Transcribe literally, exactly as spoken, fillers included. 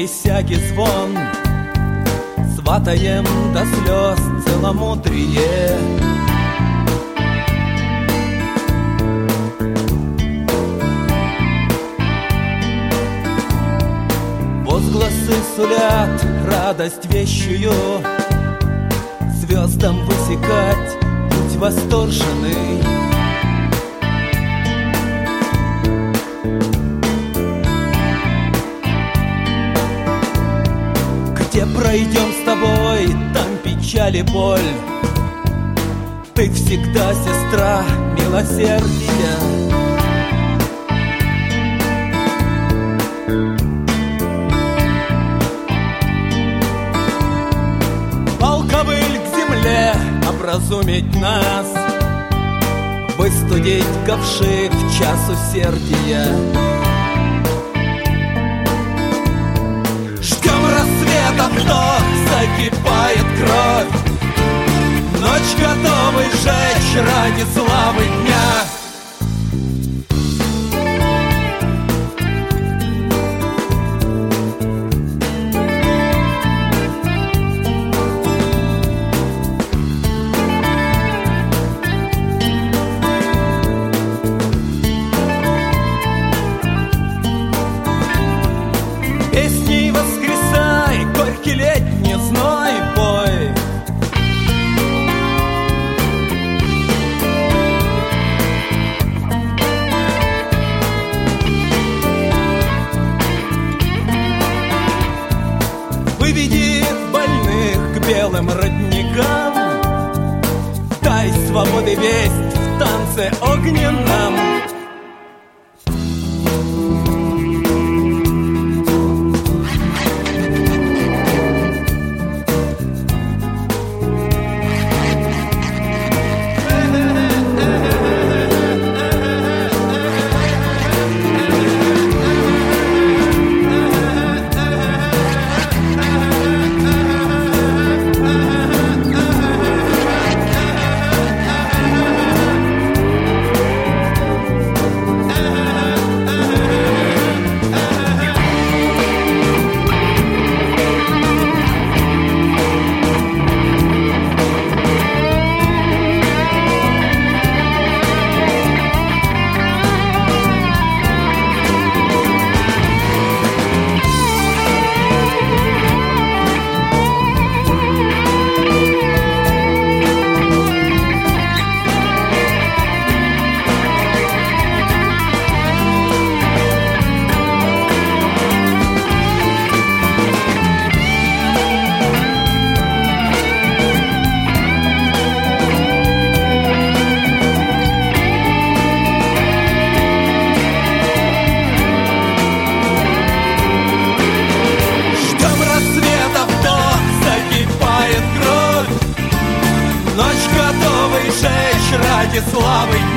присяги звон, сватаем до слез целомудрие. Возгласы сулят радость вещую, звездам высекать путь восторженный. Где пройдем с тобой, там печаль и боль. Ты всегда сестра милосердия. Полковыль к земле образумить нас, выстудить ковши в час усердия. Вдох, закипает кровь, ночь готовы сжечь ради славы дня. Песней воскресай, горький летний зной бой. Выведи больных к белым родникам, дай свободы весть в танце огненном. Ночь готовы сжечь ради славы